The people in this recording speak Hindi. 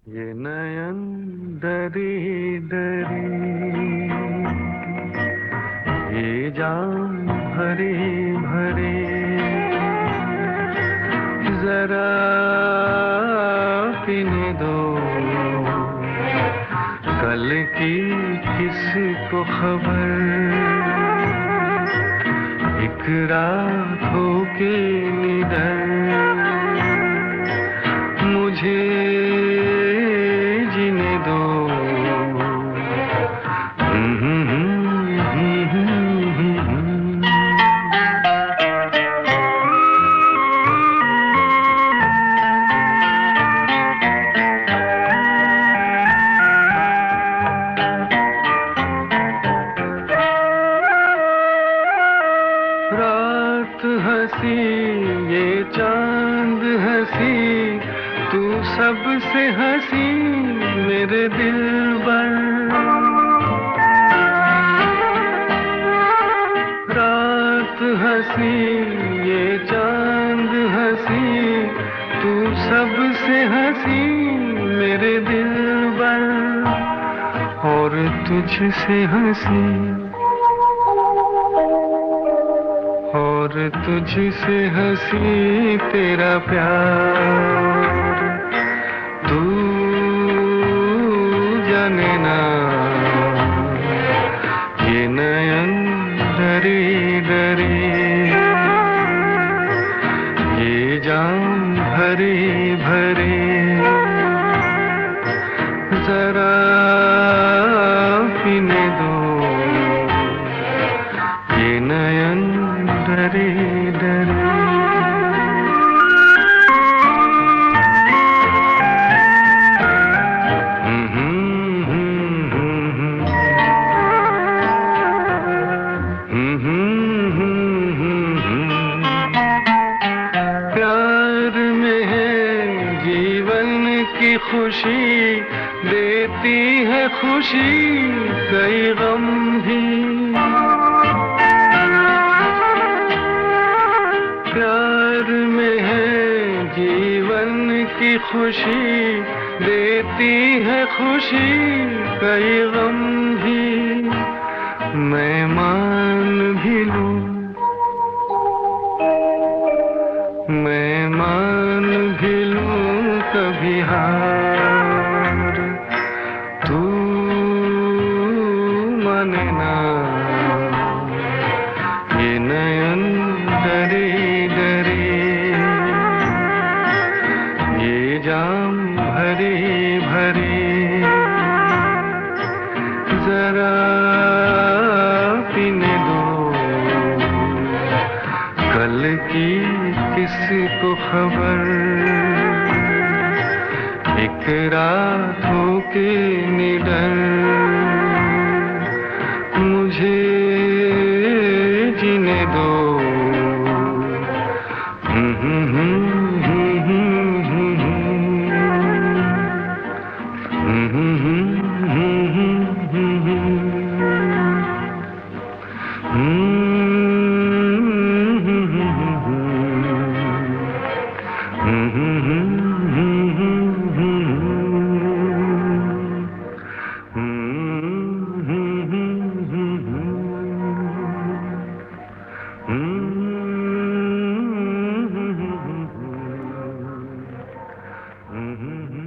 ये नयन दरी दरी, ये जाम भरे भरे, जरा पीने दो कल की किसको खबर। एक रात हो के निडर मुझे जीने दो। रात हंसी ये चांद हंसी, तू सबसे हंसी मेरे दिलबर। रात हंसी ये चांद हंसी, तू सबसे हंसी मेरे दिलबर। और तुझसे हंसी, और तुझसे हंसी तेरा प्यार। तू जाने ना ये नयन डरे डरे, ये जाम भरे भरे, जरा पीने दो ये नयन डरे डरे। प्यार में है जीवन की खुशी, देती है खुशी कई गम भी। प्यार में है जीवन की खुशी, देती है खुशी कई गम भी। मैं मान भी लूं, मैं मान भी लूं कभी हार, तू माने ना ये नयन डरे डरे, ये जाम भरे भरे, जरा पीने दो कल की किसको खबर। एक रात हो के निडर मुझे जीने दो। Mm-hmm.